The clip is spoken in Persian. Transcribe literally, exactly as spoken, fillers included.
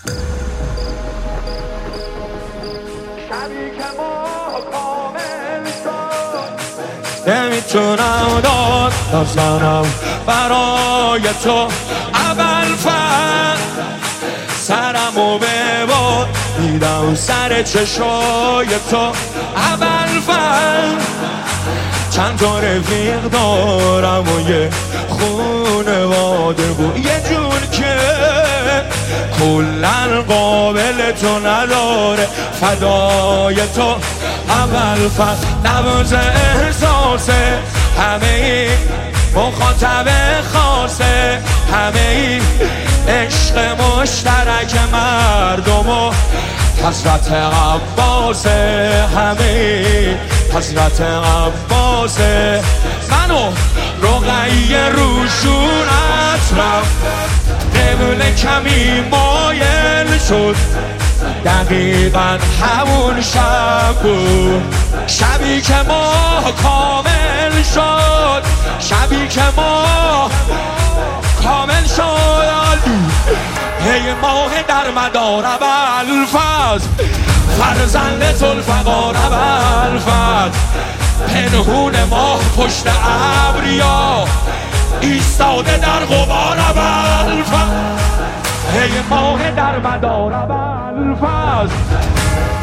شبی که ما کامل شد نمیتونم داد بزنم برای تو ابوالفضل، سرمو ببر دیدم سر چشای تو ابوالفضل. چند تا رفیق دارم و یه خونواده بود یه جور که کلن قابل تو نداره، فدای تو ابوالفضل. نبض احساسه همه ای مخاطب خاصه، همه ای عشق مشترک مردم و حضرت عباسه، همه ای حضرت عباسه. منو رقیه روشونت رفت قبل کمی مایل شد، دقیقا همون شب بود، شبی که ما کامل شد، شبی که ما کامل شد. هی ماه در مدار ابوالفضل، فرزند ذوالفقار ابوالفضل، پنهون ماه پشت ابریا ایستاده در غبار ابوالفضل. هی ماه در مدار ابوالفضل،